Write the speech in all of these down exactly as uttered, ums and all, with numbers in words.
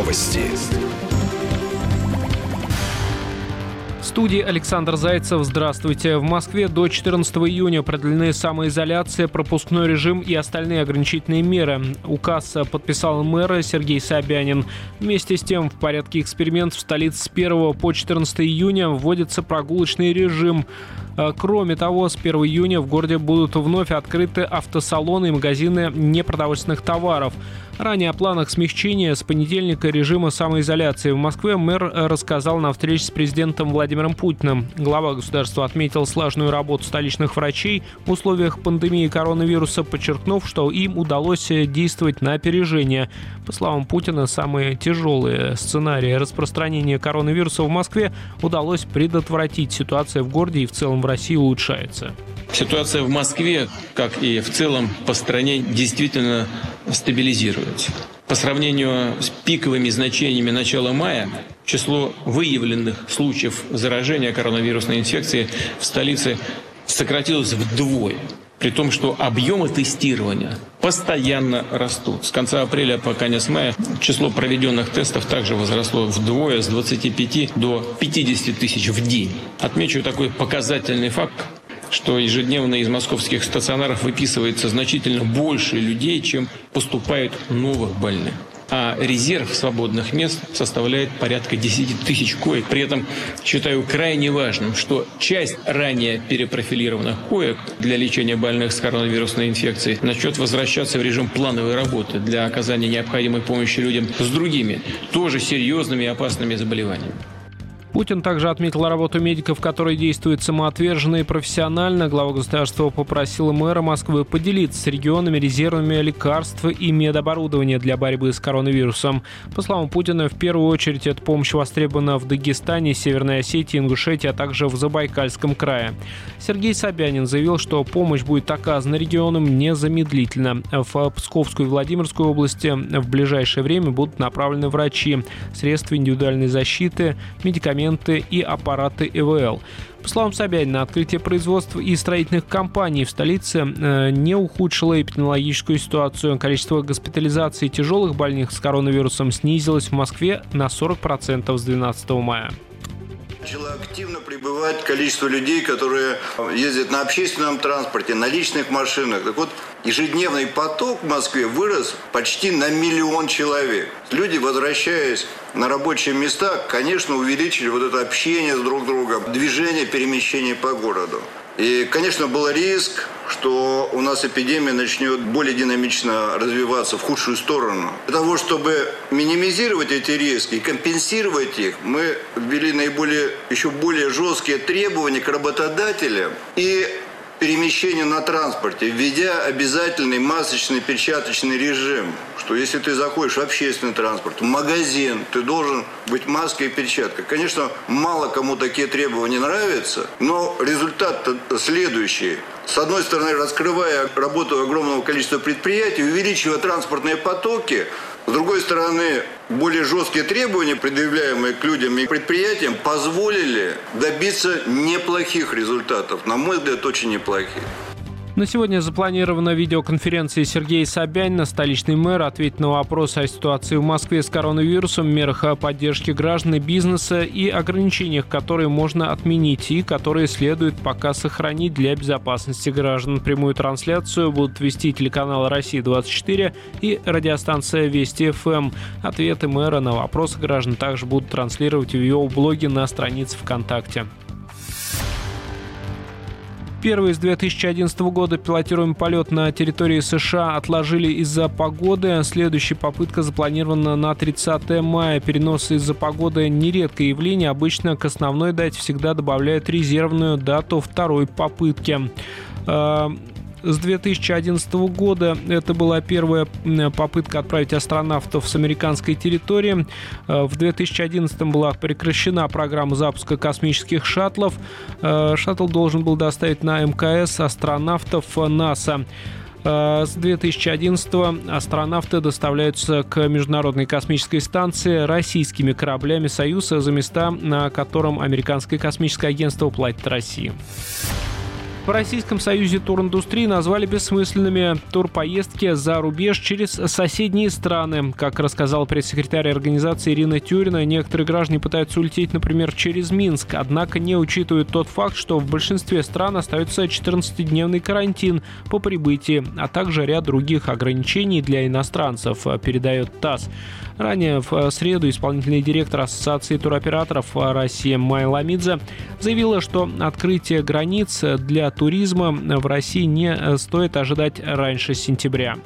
Новости. В студии Александр Зайцев. Здравствуйте. В Москве до четырнадцатого июня продлены самоизоляция, пропускной режим и остальные ограничительные меры. Указ подписал мэр Сергей Собянин. Вместе с тем, в порядке эксперимента в столице с первого по четырнадцатое июня вводится прогулочный режим. Кроме того, с первого июня в городе будут вновь открыты автосалоны и магазины непродовольственных товаров. Ранее о планах смягчения с понедельника режима самоизоляции в Москве мэр рассказал на встрече с президентом Владимиром Путиным. Глава государства отметил слаженную работу столичных врачей в условиях пандемии коронавируса, подчеркнув, что им удалось действовать на опережение. По словам Путина, самые тяжелые сценарии распространения коронавируса в Москве удалось предотвратить. Ситуация в городе и в целом в России улучшается. Ситуация в Москве, как и в целом по стране, действительно стабилизируется. По сравнению с пиковыми значениями начала мая, число выявленных случаев заражения коронавирусной инфекцией в столице сократилось вдвое. При том, что объемы тестирования постоянно растут. С конца апреля по конец мая число проведенных тестов также возросло вдвое, с двадцати пяти до пятидесяти тысяч в день. Отмечу такой показательный факт, что ежедневно из московских стационаров выписывается значительно больше людей, чем поступает новых больных. А резерв свободных мест составляет порядка десяти тысяч коек. При этом считаю крайне важным, что часть ранее перепрофилированных коек для лечения больных с коронавирусной инфекцией начнет возвращаться в режим плановой работы для оказания необходимой помощи людям с другими, тоже серьезными и опасными заболеваниями. Путин также отметил работу медиков, которые действуют самоотверженно и профессионально. Глава государства попросил мэра Москвы поделиться с регионами резервами лекарств и медоборудования для борьбы с коронавирусом. По словам Путина, в первую очередь эта помощь востребована в Дагестане, Северной Осетии, Ингушетии, а также в Забайкальском крае. Сергей Собянин заявил, что помощь будет оказана регионам незамедлительно. В Псковскую и Владимирскую области в ближайшее время будут направлены врачи, средства индивидуальной защиты, медикаменты и аппараты И В Л. По словам Собянина, открытие производств и строительных компаний в столице не ухудшило эпидемиологическую ситуацию. Количество госпитализаций тяжелых больных с коронавирусом снизилось в Москве на сорок процентов с двенадцатого мая. Начало активно прибывать количество людей, которые ездят на общественном транспорте, на личных машинах. Так вот, ежедневный поток в Москве вырос почти на миллион человек. Люди, возвращаясь на рабочие места, конечно, увеличили вот это общение с друг другом, движение, перемещение по городу. И, конечно, был риск, что у нас эпидемия начнет более динамично развиваться в худшую сторону. Для того, чтобы минимизировать эти риски и компенсировать их, мы ввели наиболее, еще более жесткие требования к работодателям и перемещению на транспорте, введя обязательный масочный перчаточный режим, что если ты заходишь в общественный транспорт, в магазин, ты должен быть маской и перчаткой. Конечно, мало кому такие требования нравятся, но результат следующий. С одной стороны, раскрывая работу огромного количества предприятий, увеличивая транспортные потоки, с другой стороны, более жесткие требования, предъявляемые к людям и предприятиям, позволили добиться неплохих результатов. На мой взгляд, очень неплохих. На сегодня запланирована видеоконференция Сергея Собянина. Столичный мэр ответит на вопросы о ситуации в Москве с коронавирусом, мерах поддержки граждан и бизнеса и ограничениях, которые можно отменить и которые следует пока сохранить для безопасности граждан. Прямую трансляцию будут вести телеканал «Россия двадцать четыре» и радиостанция «Вести эф эм». Ответы мэра на вопросы граждан также будут транслировать в его блоге на странице ВКонтакте. Первый с две тысячи одиннадцатого года пилотируемый полет на территории США отложили из-за погоды. Следующая попытка запланирована на тридцатое мая. Переносы из-за погоды – нередкое явление. Обычно к основной дате всегда добавляют резервную дату второй попытки. С две тысячи одиннадцатого года это была первая попытка отправить астронавтов с американской территории. В две тысячи одиннадцатом была прекращена программа запуска космических шаттлов. Шаттл должен был доставить на эм ка эс астронавтов НАСА. С две тысячи одиннадцатого астронавты доставляются к Международной космической станции российскими кораблями «Союза», за места, на котором американское космическое агентство платит России. В Российском союзе туриндустрии назвали бессмысленными турпоездки за рубеж через соседние страны. Как рассказал пресс-секретарь организации Ирина Тюрина, некоторые граждане пытаются улететь, например, через Минск, однако не учитывают тот факт, что в большинстве стран остается четырнадцатидневный карантин по прибытии, а также ряд других ограничений для иностранцев, передает ТАСС. Ранее в среду исполнительный директор Ассоциации туроператоров России Майя Ламидзе заявила, что открытие границ для туризма в России не стоит ожидать раньше сентября.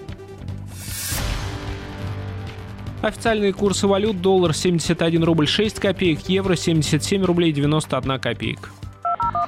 Официальные курсы валют: доллар семьдесят один рубль шесть копеек, евро семьдесят семь рублей девяносто одна копейка.